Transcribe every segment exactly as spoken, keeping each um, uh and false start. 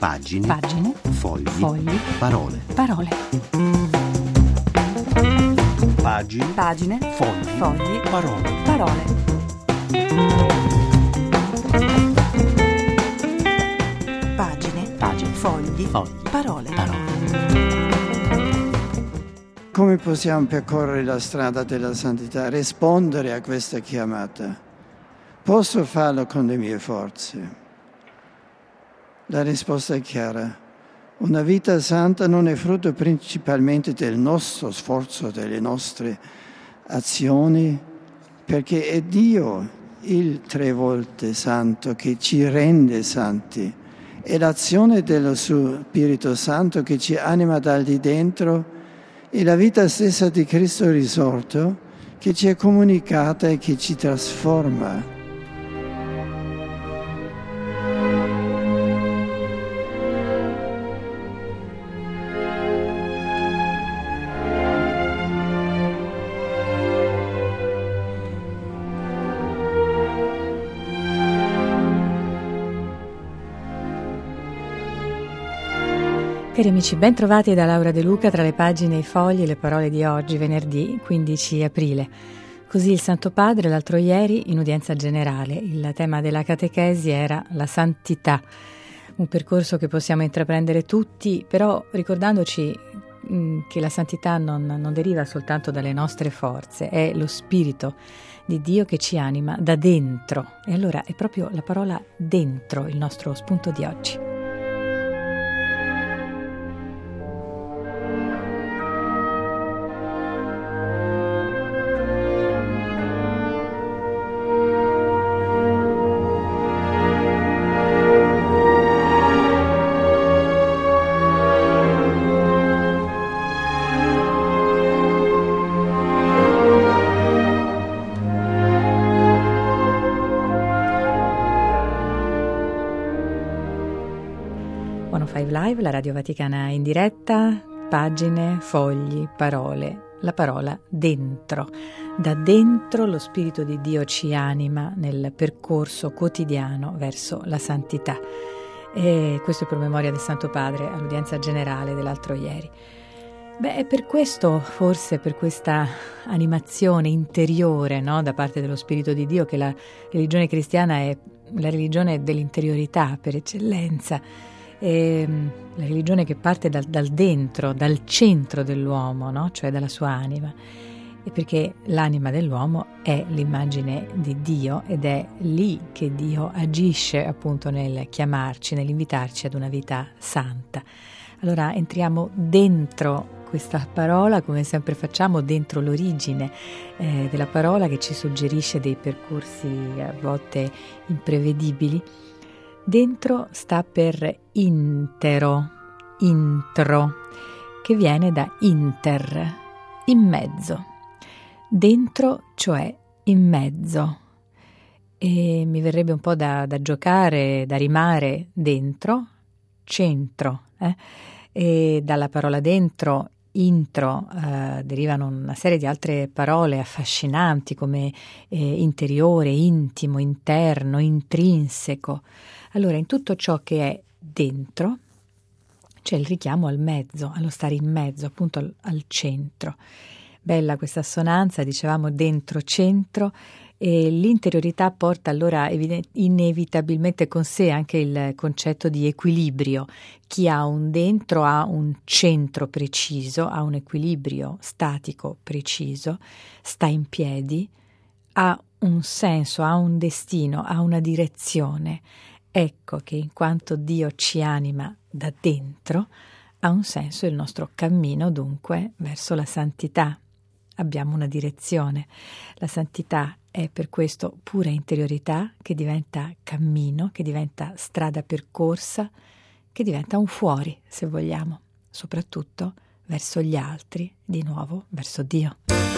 Pagine. Pagine. Fogli. Fogli. Parole. Parole. Pagine. Pagine. Fogli. Fogli. Parole. Parole. Pagine. Pagine. Fogli. Fogli. Parole. Parole. Come possiamo percorrere la strada della santità, rispondere a questa chiamata? Posso farlo con le mie forze? La risposta è chiara. Una vita santa non è frutto principalmente del nostro sforzo, delle nostre azioni, perché è Dio, il tre volte santo, che ci rende santi. È l'azione dello suo Spirito Santo che ci anima dal di dentro e la vita stessa di Cristo risorto che ci è comunicata e che ci trasforma. Cari amici, ben trovati da Laura De Luca tra le pagine, i fogli e le parole di oggi, venerdì quindici aprile. Così il Santo Padre l'altro ieri in udienza generale, il tema della catechesi era la santità, un percorso che possiamo intraprendere tutti, però ricordandoci mh, che la santità non, non deriva soltanto dalle nostre forze, è lo Spirito di Dio che ci anima da dentro. E allora è proprio la parola dentro il nostro spunto di oggi. Live, la Radio Vaticana in diretta, pagine, fogli, parole, la parola dentro. Da dentro lo Spirito di Dio ci anima nel percorso quotidiano verso la santità. E questo è per memoria del Santo Padre all'udienza generale dell'altro ieri. Beh, è per questo, forse per questa animazione interiore, no, da parte dello Spirito di Dio, che la religione cristiana è la religione dell'interiorità per eccellenza. È la religione che parte dal, dal dentro, dal centro dell'uomo, no? Cioè dalla sua anima. E perché l'anima dell'uomo è l'immagine di Dio ed è lì che Dio agisce appunto nel chiamarci, nell'invitarci ad una vita santa. Allora entriamo dentro questa parola, come sempre facciamo, dentro l'origine eh, della parola che ci suggerisce dei percorsi a volte imprevedibili. Dentro sta per intero, intro, che viene da inter, in mezzo. Dentro, cioè in mezzo. E mi verrebbe un po' da, da giocare, da rimare dentro, centro. Eh? E dalla parola dentro, intro, eh, derivano una serie di altre parole affascinanti come eh, interiore, intimo, interno, intrinseco. Allora, in tutto ciò che è dentro c'è il richiamo al mezzo, allo stare in mezzo, appunto al, al centro. Bella questa assonanza, dicevamo dentro-centro, e l'interiorità porta allora evident- inevitabilmente con sé anche il concetto di equilibrio. Chi ha un dentro ha un centro preciso, ha un equilibrio statico preciso, sta in piedi, ha un senso, ha un destino, ha una direzione. Ecco che in quanto Dio ci anima da dentro, ha un senso il nostro cammino dunque verso la santità. Abbiamo una direzione. La santità è per questo pura interiorità che diventa cammino, che diventa strada percorsa, che diventa un fuori, se vogliamo, soprattutto verso gli altri, di nuovo verso Dio.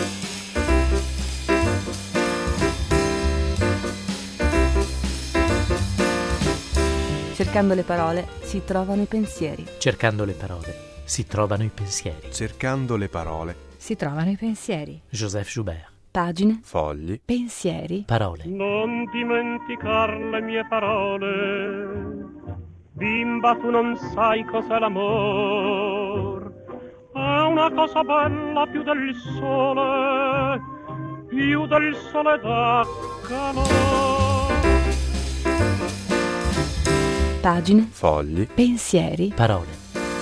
Cercando le parole si trovano i pensieri. Cercando le parole si trovano i pensieri. Cercando le parole Si trovano i pensieri. Joseph Joubert. Pagine, fogli, Pensieri. Parole. Non dimenticar le mie parole, Bimba, tu non sai cos'è l'amor, è una cosa bella più del sole, più del sole da calore. Pagine, fogli, pensieri, parole.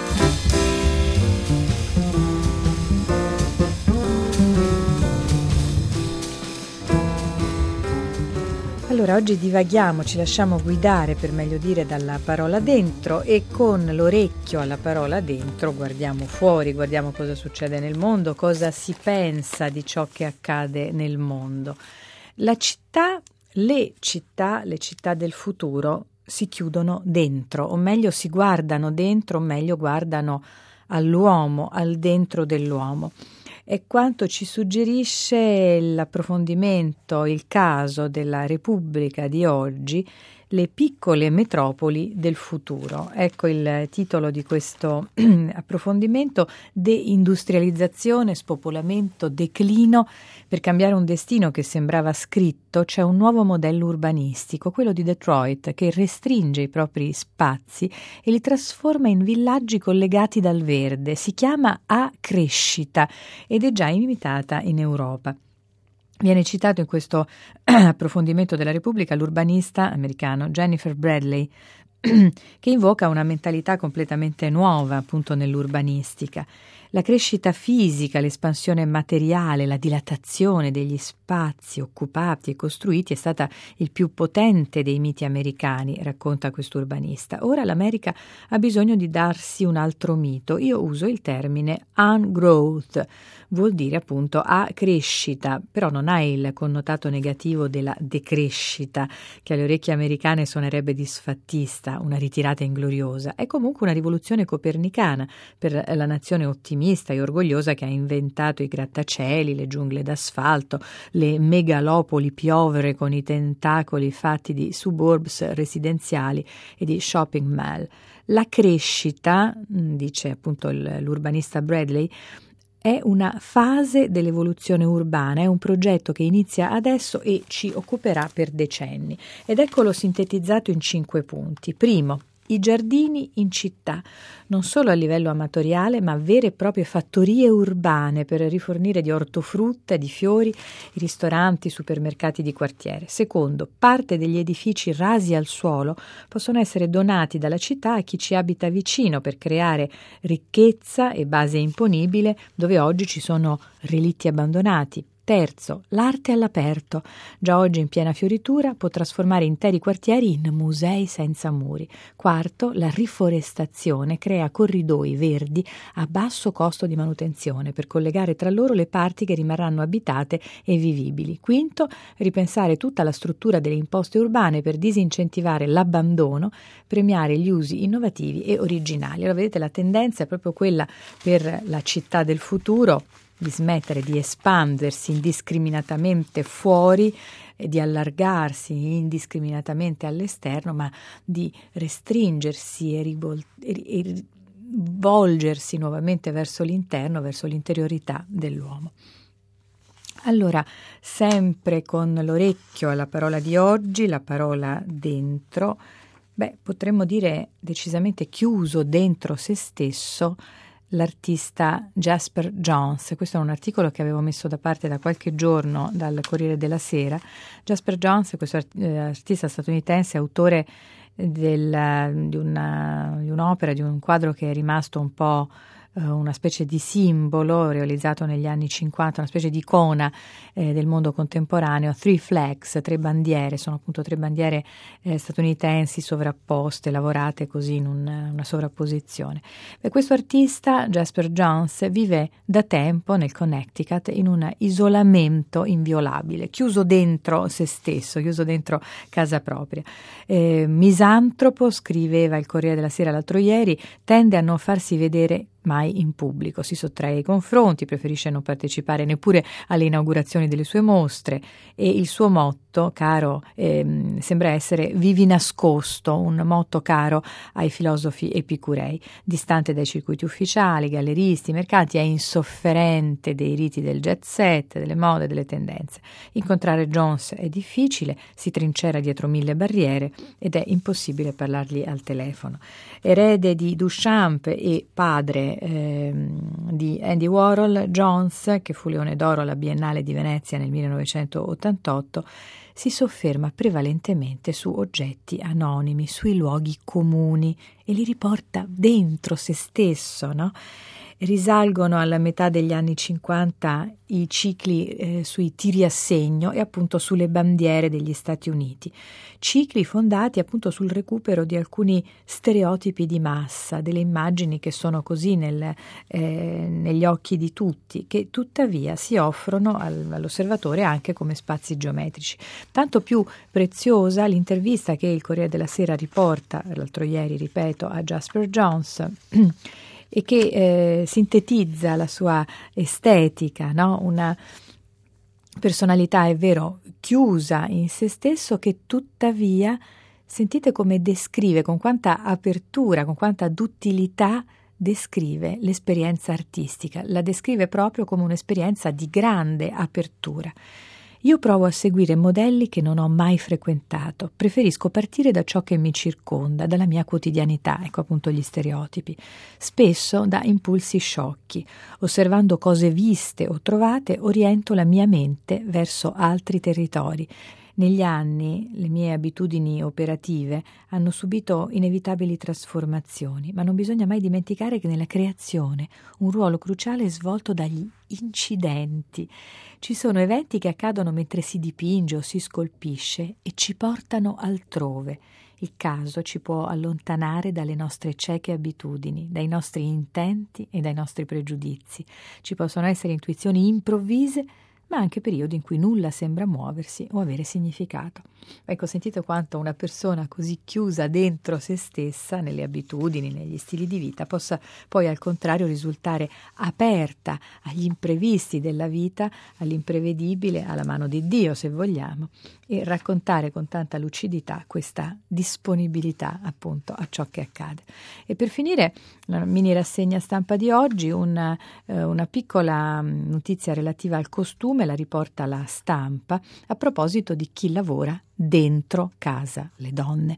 Allora, oggi divaghiamo, ci lasciamo guidare, per meglio dire, dalla parola dentro, e con l'orecchio alla parola dentro guardiamo fuori, guardiamo cosa succede nel mondo, cosa si pensa di ciò che accade nel mondo. La città, le città, le città del futuro si chiudono dentro, o meglio si guardano dentro, o meglio guardano all'uomo, al dentro dell'uomo. È quanto ci suggerisce l'approfondimento, il caso della Repubblica di oggi, le piccole metropoli del futuro. Ecco il titolo di questo approfondimento: deindustrializzazione, spopolamento, declino. Per cambiare un destino che sembrava scritto c'è un nuovo modello urbanistico, quello di Detroit, che restringe i propri spazi e li trasforma in villaggi collegati dal verde. Si chiama A Crescita ed è già imitata in Europa. Viene citato in questo approfondimento della Repubblica l'urbanista americano Jennifer Bradley, che invoca una mentalità completamente nuova appunto nell'urbanistica. La crescita fisica, l'espansione materiale, la dilatazione degli spazi occupati e costruiti è stata il più potente dei miti americani, racconta quest'urbanista. Ora l'America ha bisogno di darsi un altro mito. Io uso il termine ungrowth, vuol dire appunto a crescita, però non ha il connotato negativo della decrescita, che alle orecchie americane suonerebbe disfattista, una ritirata ingloriosa. È comunque una rivoluzione copernicana per la nazione ottimista e orgogliosa che ha inventato i grattacieli, le giungle d'asfalto, le megalopoli piovere con i tentacoli fatti di suburbs residenziali e di shopping mall. La crescita, dice appunto l'urbanista Bradley, è una fase dell'evoluzione urbana, è un progetto che inizia adesso e ci occuperà per decenni. Ed eccolo sintetizzato in cinque punti. Primo, i giardini in città, non solo a livello amatoriale, ma vere e proprie fattorie urbane per rifornire di ortofrutta, di fiori, i ristoranti, i supermercati di quartiere. Secondo, parte degli edifici rasi al suolo possono essere donati dalla città a chi ci abita vicino per creare ricchezza e base imponibile dove oggi ci sono relitti abbandonati. Terzo, l'arte all'aperto, già oggi in piena fioritura, può trasformare interi quartieri in musei senza muri. Quarto, la riforestazione crea corridoi verdi a basso costo di manutenzione per collegare tra loro le parti che rimarranno abitate e vivibili. Quinto, ripensare tutta la struttura delle imposte urbane per disincentivare l'abbandono, premiare gli usi innovativi e originali. Allora vedete, la tendenza è proprio quella per la città del futuro, di smettere di espandersi indiscriminatamente fuori e di allargarsi indiscriminatamente all'esterno, ma di restringersi e, rivol- e rivolgersi nuovamente verso l'interno, verso l'interiorità dell'uomo. Allora, sempre con l'orecchio alla parola di oggi, la parola dentro, beh, potremmo dire decisamente chiuso dentro se stesso, l'artista Jasper Johns. Questo è un articolo che avevo messo da parte da qualche giorno dal Corriere della Sera. Jasper Johns è questo art- eh, artista statunitense, autore del, di, una, di un'opera, di un quadro che è rimasto un po' una specie di simbolo realizzato negli anni cinquanta, una specie di icona eh, del mondo contemporaneo. Three flags, tre bandiere, sono appunto tre bandiere eh, statunitensi sovrapposte, lavorate così in un, una sovrapposizione. E questo artista, Jasper Johns, vive da tempo nel Connecticut in un isolamento inviolabile, chiuso dentro se stesso, chiuso dentro casa propria. Eh, misantropo, scriveva il Corriere della Sera l'altro ieri, tende a non farsi vedere mai in pubblico, si sottrae ai confronti, preferisce non partecipare neppure alle inaugurazioni delle sue mostre e il suo motto caro ehm, sembra essere vivi nascosto, un motto caro ai filosofi epicurei, distante dai circuiti ufficiali, galleristi, mercanti, è insofferente dei riti del jet set, delle mode, delle tendenze. Incontrare Jones è difficile, si trincera dietro mille barriere ed è impossibile parlargli al telefono. Erede di Duchamp e padre ehm, di Andy Warhol, Jones, che fu Leone d'Oro alla Biennale di Venezia nel millenovecentottantotto, si sofferma prevalentemente su oggetti anonimi, sui luoghi comuni e li riporta dentro se stesso, no? Risalgono alla metà degli anni cinquanta i cicli eh, sui tiri a segno e appunto sulle bandiere degli Stati Uniti, cicli fondati appunto sul recupero di alcuni stereotipi di massa, delle immagini che sono così nel, eh, negli occhi di tutti, che tuttavia si offrono al, all'osservatore anche come spazi geometrici. Tanto più preziosa l'intervista che il Corriere della Sera riporta, l'altro ieri ripeto, a Jasper Jones, e che eh, sintetizza la sua estetica, no? Una personalità, è vero, chiusa in se stesso, che tuttavia, sentite come descrive, con quanta apertura, con quanta duttilità descrive l'esperienza artistica, la descrive proprio come un'esperienza di grande apertura. Io provo a seguire modelli che non ho mai frequentato, preferisco partire da ciò che mi circonda, dalla mia quotidianità, ecco appunto gli stereotipi, spesso da impulsi sciocchi. Osservando cose viste o trovate, oriento la mia mente verso altri territori. Negli anni le mie abitudini operative hanno subito inevitabili trasformazioni, ma non bisogna mai dimenticare che nella creazione un ruolo cruciale è svolto dagli incidenti. Ci sono eventi che accadono mentre si dipinge o si scolpisce e ci portano altrove. Il caso ci può allontanare dalle nostre cieche abitudini, dai nostri intenti e dai nostri pregiudizi. Ci possono essere intuizioni improvvise, ma anche periodi in cui nulla sembra muoversi o avere significato. Ecco, sentite quanto una persona così chiusa dentro se stessa, nelle abitudini, negli stili di vita, possa poi al contrario risultare aperta agli imprevisti della vita, all'imprevedibile, alla mano di Dio se vogliamo, e raccontare con tanta lucidità questa disponibilità appunto a ciò che accade. E per finire, la mini rassegna stampa di oggi, una, eh, una piccola notizia relativa al costume, la riporta La Stampa, a proposito di chi lavora dentro casa, le donne.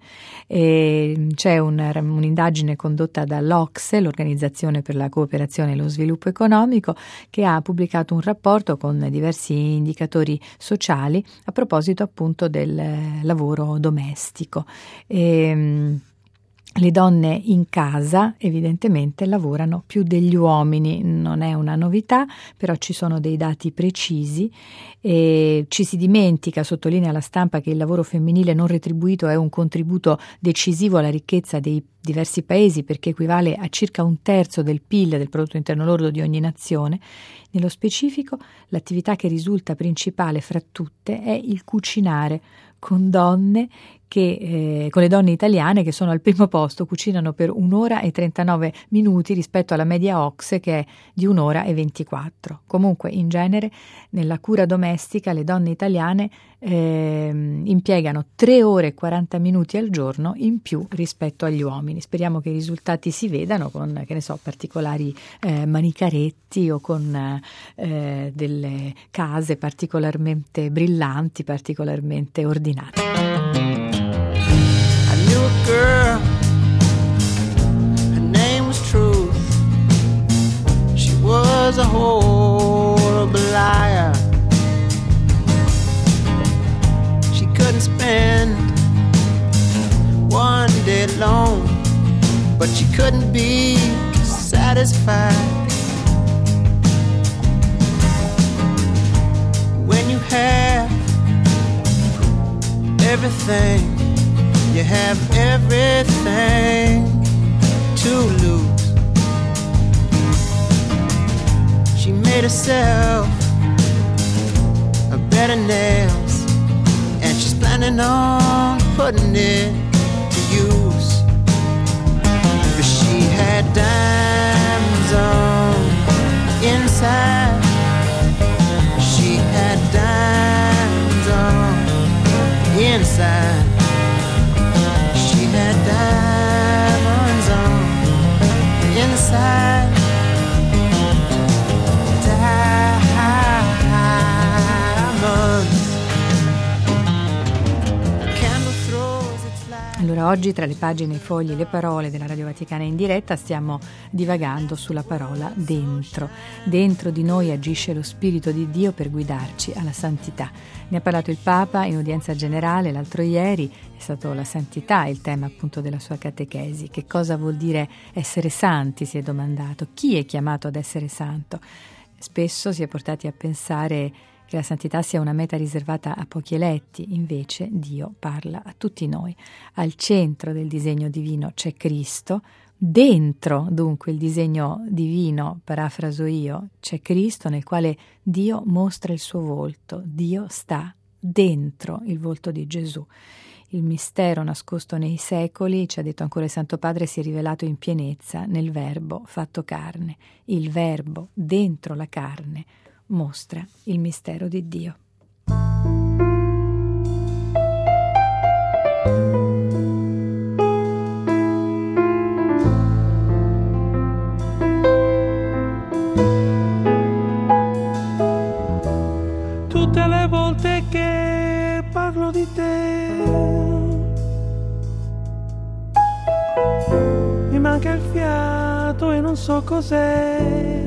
E c'è un, un'indagine condotta dall'O C S E, l'Organizzazione per la Cooperazione e lo Sviluppo Economico, che ha pubblicato un rapporto con diversi indicatori sociali a proposito appunto del lavoro domestico. E, le donne in casa evidentemente lavorano più degli uomini, non è una novità, però ci sono dei dati precisi e ci si dimentica, sottolinea La Stampa, che il lavoro femminile non retribuito è un contributo decisivo alla ricchezza dei diversi paesi perché equivale a circa un terzo del P I L, del prodotto interno lordo di ogni nazione. Nello specifico, l'attività che risulta principale fra tutte è il cucinare, con donne che, eh, con le donne italiane che sono al primo posto, cucinano per un'ora e trentanove minuti rispetto alla media O C S E che è di un'ora e ventiquattro. Comunque, in genere, nella cura domestica le donne italiane eh, impiegano tre ore e quaranta minuti al giorno in più rispetto agli uomini. Speriamo che i risultati si vedano con, che ne so, particolari eh, manicaretti o con eh, delle case particolarmente brillanti, particolarmente ordinate. I knew a girl, her name was Truth. She was a horrible liar. She couldn't spend one day alone, but she couldn't be satisfied. When you have everything, you have everything to lose. She made herself a bed of nails, and she's planning on putting it to use. But she had diamonds inside. She had diamonds on the inside. Diamonds. The candle throws its light. Allora, oggi tra le pagine, i fogli e le parole della Radio Vaticana in diretta stiamo divagando sulla parola dentro. Dentro di noi agisce lo Spirito di Dio per guidarci alla santità. Ne ha parlato il Papa in udienza generale l'altro ieri, è stato la santità il tema appunto della sua catechesi. Che cosa vuol dire essere santi, si è domandato. Chi è chiamato ad essere santo? Spesso si è portati a pensare che la santità sia una meta riservata a pochi eletti, invece Dio parla a tutti noi. Al centro del disegno divino c'è Cristo, dentro dunque il disegno divino, parafraso io, c'è Cristo nel quale Dio mostra il suo volto, Dio sta dentro il volto di Gesù. Il mistero nascosto nei secoli, ci ha detto ancora il Santo Padre, si è rivelato in pienezza nel Verbo fatto carne. Il Verbo dentro la carne mostra il mistero di Dio. Tutte le volte che parlo di te mi manca il fiato e non so cos'è.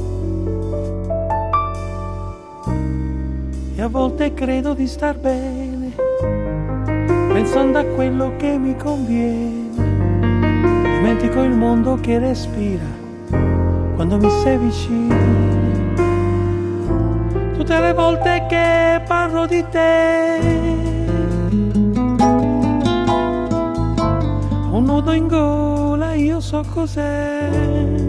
E a volte credo di star bene, pensando a quello che mi conviene. Dimentico il mondo che respira quando mi sei vicino. Tutte le volte che parlo di te ho un nodo in gola, io so cos'è.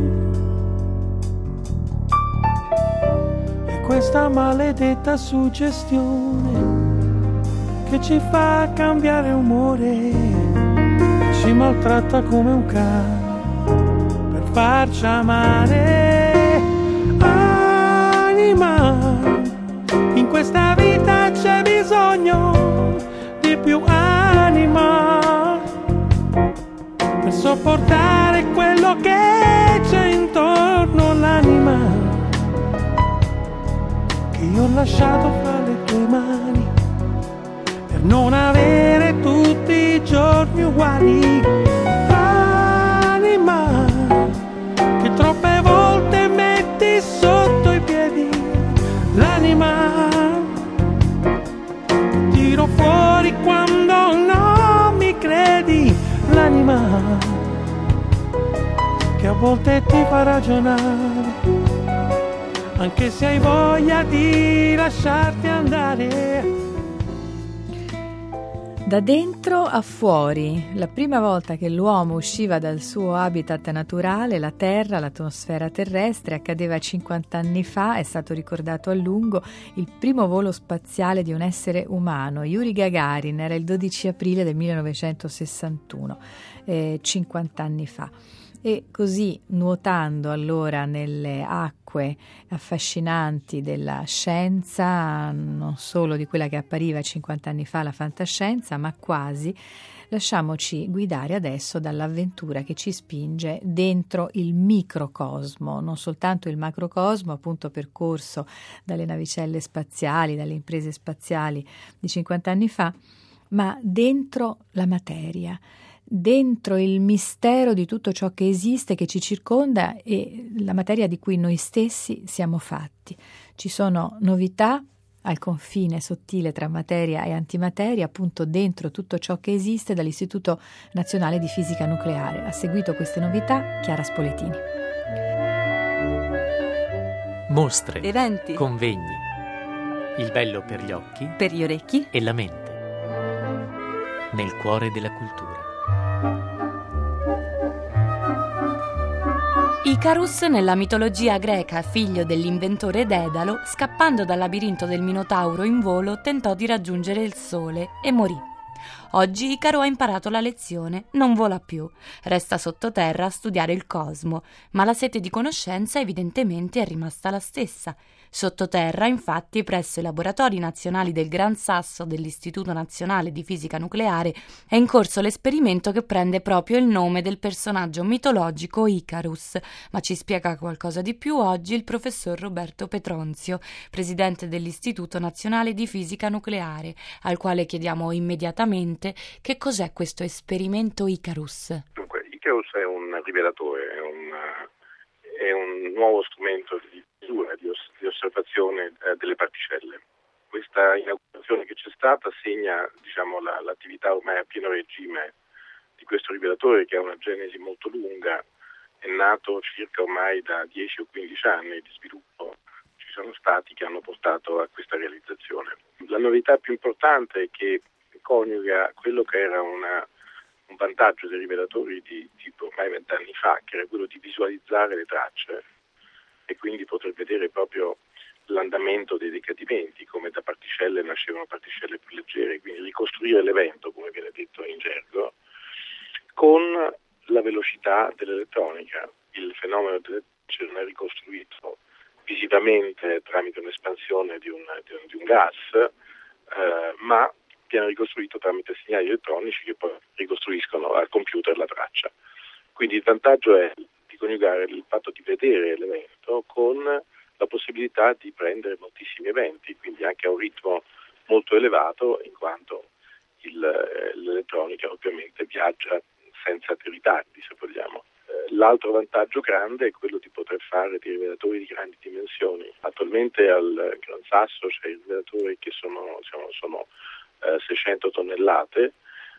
Questa maledetta suggestione che ci fa cambiare umore, ci maltratta come un cane per farci amare. Anima, in questa vita c'è bisogno di più anima per sopportare quello che c'è intorno. L'anima io ho lasciato fra le tue mani per non avere tutti i giorni uguali. Anima che troppe volte metti sotto i piedi. L'anima che tiro fuori quando non mi credi. L'anima che a volte ti fa ragionare anche se hai voglia di lasciarti andare. Da dentro a fuori, la prima volta che l'uomo usciva dal suo habitat naturale, la Terra, l'atmosfera terrestre, accadeva cinquanta anni fa, è stato ricordato a lungo, il primo volo spaziale di un essere umano. Yuri Gagarin era il dodici aprile del millenovecentosessantuno, eh, cinquanta anni fa. E così, nuotando allora nelle acque affascinanti della scienza, non solo di quella che appariva cinquanta anni fa la fantascienza, ma quasi, lasciamoci guidare adesso dall'avventura che ci spinge dentro il microcosmo, non soltanto il macrocosmo, appunto percorso dalle navicelle spaziali, dalle imprese spaziali di cinquanta anni fa, ma dentro la materia, dentro il mistero di tutto ciò che esiste, che ci circonda e la materia di cui noi stessi siamo fatti. Ci sono novità al confine sottile tra materia e antimateria, appunto dentro tutto ciò che esiste, dall'Istituto Nazionale di Fisica Nucleare. Ha seguito queste novità Chiara Spoletini. Mostre, eventi, convegni, il bello per gli occhi, per gli orecchi e la mente, nel cuore della cultura. Icarus, nella mitologia greca figlio dell'inventore Dedalo, scappando dal labirinto del Minotauro in volo, tentò di raggiungere il sole e morì. Oggi Icaro ha imparato la lezione, non vola più, resta sottoterra a studiare il cosmo, ma la sete di conoscenza evidentemente è rimasta la stessa. Sottoterra, infatti, presso i laboratori nazionali del Gran Sasso dell'Istituto Nazionale di Fisica Nucleare è in corso l'esperimento che prende proprio il nome del personaggio mitologico Icarus. Ma ci spiega qualcosa di più oggi il professor Roberto Petronzio, presidente dell'Istituto Nazionale di Fisica Nucleare, al quale chiediamo immediatamente che cos'è questo esperimento Icarus. Dunque, Icarus è un rivelatore, è un, è un nuovo strumento di misura, di, os- di osservazione eh, delle particelle. Questa inaugurazione che c'è stata segna, diciamo, la, l'attività ormai a pieno regime di questo rivelatore, che ha una genesi molto lunga, è nato circa ormai da dieci o quindici anni di sviluppo. Ci sono stati che hanno portato a questa realizzazione. La novità più importante è che coniuga quello che era una, un vantaggio dei rivelatori di tipo ormai vent'anni fa, che era quello di visualizzare le tracce e quindi poter vedere proprio l'andamento dei decadimenti, come da particelle nascevano particelle più leggere, quindi ricostruire l'evento, come viene detto in gergo, con la velocità dell'elettronica. Il fenomeno dell'elettronica non è ricostruito visivamente tramite un'espansione di un, di un, di un gas, eh, ma viene ricostruito tramite segnali elettronici che poi ricostruiscono al computer la traccia. Quindi il vantaggio è di coniugare il fatto di vedere l'evento con la possibilità di prendere moltissimi eventi, quindi anche a un ritmo molto elevato, in quanto il, l'elettronica ovviamente viaggia senza ritardi, se vogliamo. L'altro vantaggio grande è quello di poter fare dei rivelatori di grandi dimensioni. Attualmente al Gran Sasso c'è i rivelatori che sono, diciamo, sono eh, seicento tonnellate,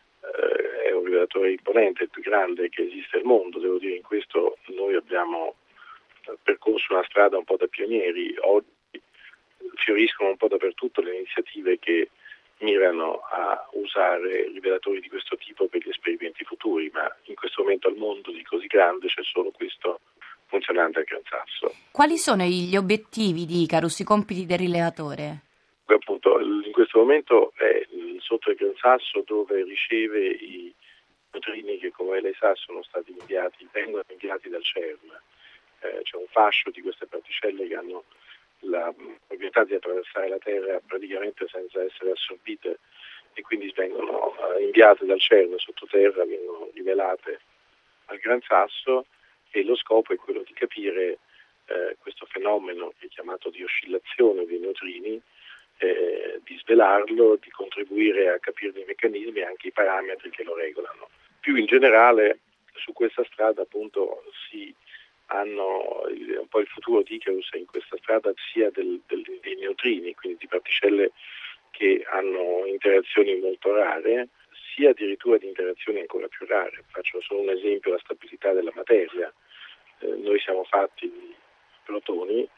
eh, è un rivelatore imponente, il più grande che esiste al mondo. Devo dire, in questo noi abbiamo percorso una strada un po' da pionieri. Oggi fioriscono un po' dappertutto le iniziative che mirano a usare rivelatori di questo tipo per gli esperimenti futuri, ma in questo momento al mondo di così grande c'è solo questo funzionante al Gran Sasso. Quali sono gli obiettivi di Icarus, i compiti del rilevatore? Appunto, in questo momento è sotto il Gran Sasso, dove riceve i neutrini che, come lei sa, sono stati inviati, vengono inviati dal CERN. Eh, c'è un fascio di queste particelle che hanno la proprietà di attraversare la Terra praticamente senza essere assorbite e quindi vengono uh, inviate dal CERN sottoterra, vengono rivelate al Gran Sasso, e lo scopo è quello di capire eh, questo fenomeno che è chiamato di oscillazione dei neutrini, eh, di svelarlo, di contribuire a capire i meccanismi e anche i parametri che lo regolano. Più in generale, su questa strada appunto si hanno il, un po' il futuro di Icarus in questa strada sia del, del, dei neutrini, quindi di particelle che hanno interazioni molto rare, sia addirittura di interazioni ancora più rare. Faccio solo un esempio: la stabilità della materia. Eh, noi siamo fatti di protoni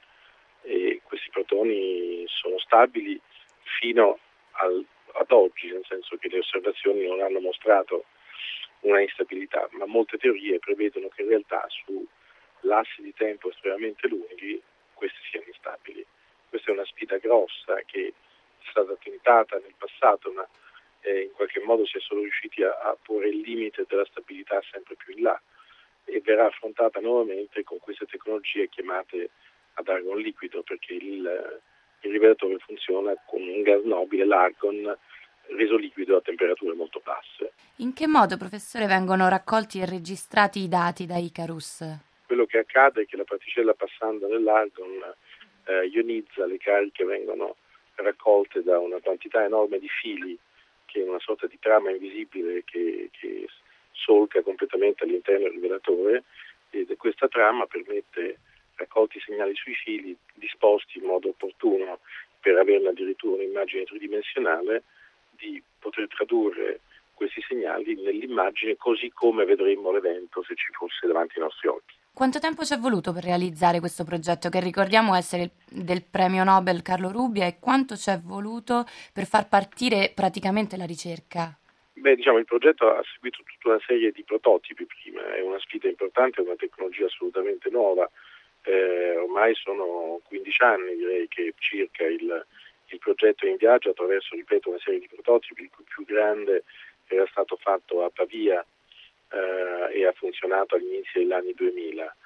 e questi protoni sono stabili fino al, ad oggi, nel senso che le osservazioni non hanno mostrato una instabilità, ma molte teorie prevedono che in realtà su lassi di tempo estremamente lunghi questi siano instabili. Questa è una sfida grossa che è stata tentata nel passato, ma eh, in qualche modo si è solo riusciti a, a porre il limite della stabilità sempre più in là, e verrà affrontata nuovamente con queste tecnologie chiamate ad argon liquido, perché il, il rivelatore funziona con un gas nobile, l'argon, reso liquido a temperature molto basse. In che modo, professore, vengono raccolti e registrati i dati da Icarus? Quello che accade è che la particella, passando nell'argon, eh, ionizza, le cariche vengono raccolte da una quantità enorme di fili, che è una sorta di trama invisibile che, che solca completamente all'interno del rivelatore, e questa trama permette, raccolti i segnali sui fili, disposti in modo opportuno per averne addirittura un'immagine tridimensionale, di poter tradurre questi segnali nell'immagine così come vedremmo l'evento se ci fosse davanti ai nostri occhi. Quanto tempo ci è voluto per realizzare questo progetto, che ricordiamo essere del premio Nobel Carlo Rubbia, e quanto ci è voluto per far partire praticamente la ricerca? Beh, diciamo, il progetto ha seguito tutta una serie di prototipi prima, è una sfida importante, è una tecnologia assolutamente nuova, eh, ormai sono quindici anni, direi, che circa il, il progetto è in viaggio attraverso, ripeto, una serie di prototipi, il più grande era stato fatto a Pavia, Uh, e ha funzionato all'inizio degli anni duemila.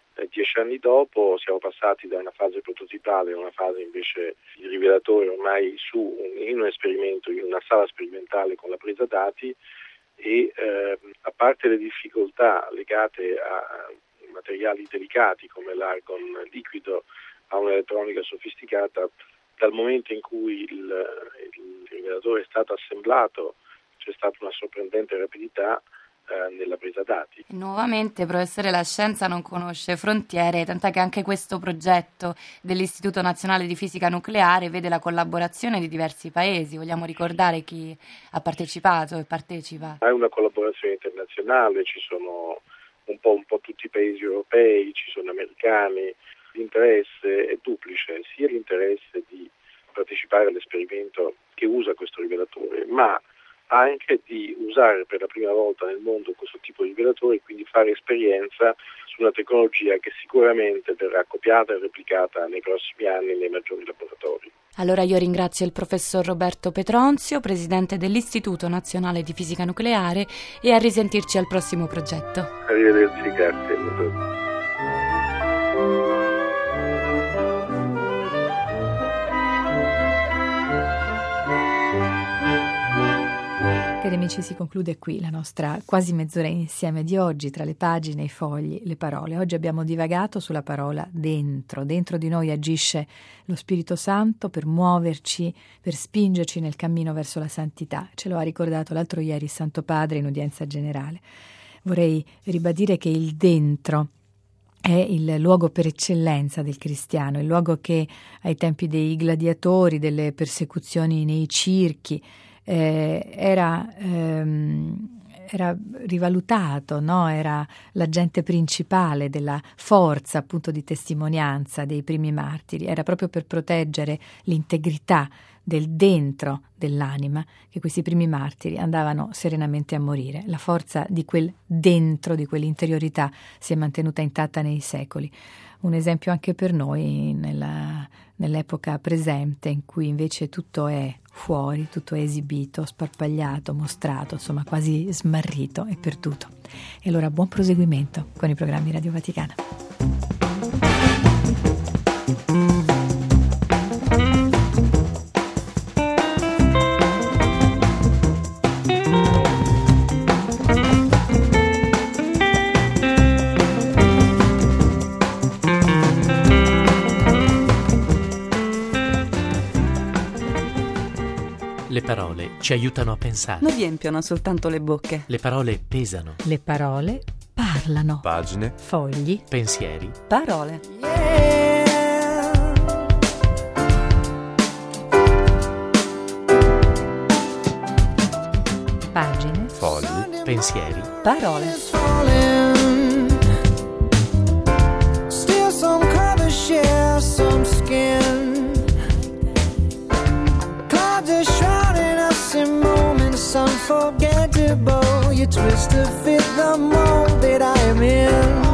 Eh, dieci anni dopo siamo passati da una fase prototipale a una fase invece di rivelatore, ormai su un, in un esperimento, in una sala sperimentale con la presa dati, e eh, a parte le difficoltà legate a materiali delicati come l'argon liquido a un'elettronica sofisticata, dal momento in cui il, il rivelatore è stato assemblato c'è stata una sorprendente rapidità eh, nella presa dati. Nuovamente, professore, la scienza non conosce frontiere, tant'è che anche questo progetto dell'Istituto Nazionale di Fisica Nucleare vede la collaborazione di diversi paesi. Vogliamo ricordare chi ha partecipato e partecipa? È una collaborazione internazionale, ci sono un po', un po' tutti i paesi europei, ci sono americani. L'interesse è duplice, sia l'interesse di partecipare all'esperimento che usa questo rivelatore, ma anche di usare per la prima volta nel mondo questo tipo di rivelatore e quindi fare esperienza su una tecnologia che sicuramente verrà copiata e replicata nei prossimi anni nei maggiori laboratori. Allora io ringrazio il professor Roberto Petronzio, presidente dell'Istituto Nazionale di Fisica Nucleare, e a risentirci al prossimo progetto. Arrivederci, grazie. Cari amici, si conclude qui la nostra quasi mezz'ora insieme di oggi, tra le pagine, i fogli, le parole. Oggi abbiamo divagato sulla parola dentro. Dentro di noi agisce lo Spirito Santo per muoverci, per spingerci nel cammino verso la santità. Ce lo ha ricordato l'altro ieri il Santo Padre in udienza generale. Vorrei ribadire che il dentro è il luogo per eccellenza del cristiano, il luogo che ai tempi dei gladiatori, delle persecuzioni nei circhi, Eh, era, ehm, era rivalutato, no? Era l'agente principale della forza appunto di testimonianza dei primi martiri. Era proprio per proteggere l'integrità del dentro dell'anima che questi primi martiri andavano serenamente a morire. La forza di quel dentro, di quell'interiorità si è mantenuta intatta nei secoli. Un esempio anche per noi nella, nell'epoca presente, in cui invece tutto è fuori, tutto è esibito, sparpagliato, mostrato, insomma quasi smarrito e perduto. E allora buon proseguimento con i programmi Radio Vaticana. Le parole ci aiutano a pensare. Non riempiono soltanto le bocche. Le parole pesano. Le parole parlano. Pagine, Fogli, pensieri. Parole. pagine, fogli, pensieri. Parole. Still some color share some skin. Clouds are shrouding us in moments unforgettable. You twist to fit the mold that I am in.